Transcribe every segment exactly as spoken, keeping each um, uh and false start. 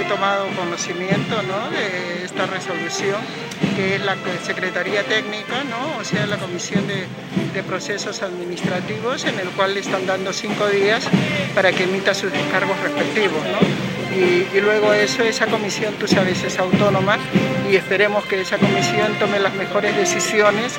tomado conocimiento, ¿no?, de esta resolución, que es la Secretaría Técnica, ¿no?, o sea, la Comisión de, de Procesos Administrativos, en el cual le están dando cinco días para que emita sus descargos respectivos, ¿no? Y, y luego eso, esa comisión, tú sabes, es autónoma, y esperemos que esa comisión tome las mejores decisiones,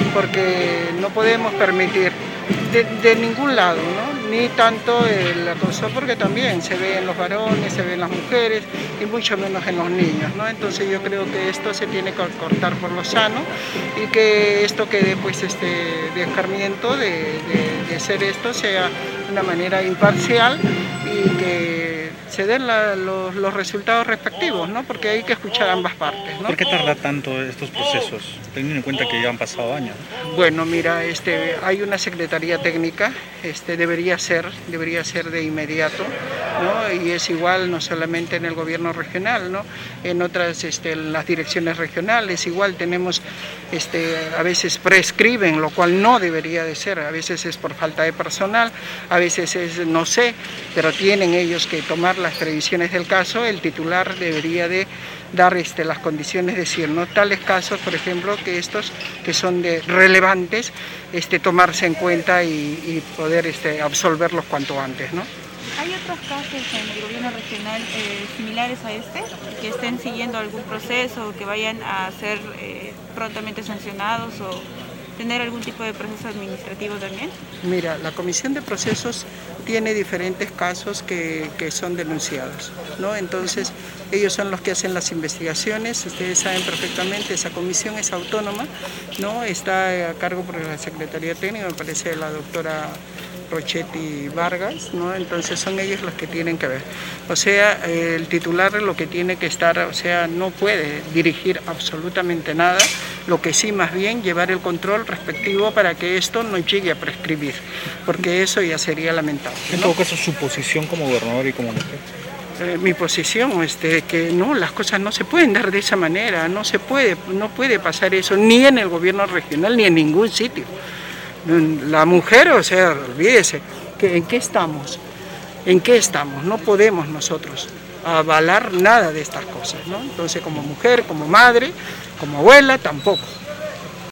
porque no podemos permitir de, de ningún lado, ¿no?, ni tanto el acoso, porque también se ve en los varones, se ve en las mujeres, y mucho menos en los niños, ¿no? Entonces yo creo que esto se tiene que cortar por lo sano, y que esto quede, pues, este, de escarmiento, de, de, de hacer esto sea de una manera imparcial, y que se den la, los, los resultados respectivos, ¿no?, porque hay que escuchar ambas partes, ¿no? ¿Por qué tarda tanto estos procesos, teniendo en cuenta que ya han pasado años? Bueno, mira, este, hay una secretaría técnica, este, debería ser, debería ser de inmediato, ¿no? Y es igual no solamente en el gobierno regional, ¿no?, en otras, este, en las direcciones regionales, igual tenemos, este, a veces prescriben, lo cual no debería de ser, a veces es por falta de personal, a veces es, no sé, pero tienen ellos que tomar las previsiones del caso. El titular debería de dar este, las condiciones, decir, ¿no?, tales casos, por ejemplo, que estos que son de relevantes, este, tomarse en cuenta y, y poder este, absolverlos cuanto antes, ¿no? ¿Hay otros casos en el gobierno regional eh, similares a este, que estén siguiendo algún proceso, o que vayan a ser eh, prontamente sancionados, o tener algún tipo de proceso administrativo también? Mira, la Comisión de Procesos tiene diferentes casos que, que son denunciados, ¿no? Entonces, ellos son los que hacen las investigaciones. Ustedes saben perfectamente, esa comisión es autónoma, ¿no? Está a cargo por la Secretaría Técnica, me parece, la doctora Rochetti Vargas, ¿no? Entonces son ellos los que tienen que ver. O sea, el titular lo que tiene que estar, o sea, no puede dirigir absolutamente nada, lo que sí, más bien, llevar el control respectivo para que esto no llegue a prescribir, porque eso ya sería lamentable, ¿no? En todo caso, su posición como gobernador y como mujer. Eh, mi posición, este, que no, las cosas no se pueden dar de esa manera, no se puede, no puede pasar eso, ni en el gobierno regional, ni en ningún sitio. La mujer, o sea, olvídese, que ¿en qué estamos? ¿En qué estamos? No podemos nosotros avalar nada de estas cosas, ¿no? Entonces, como mujer, como madre, como abuela, tampoco.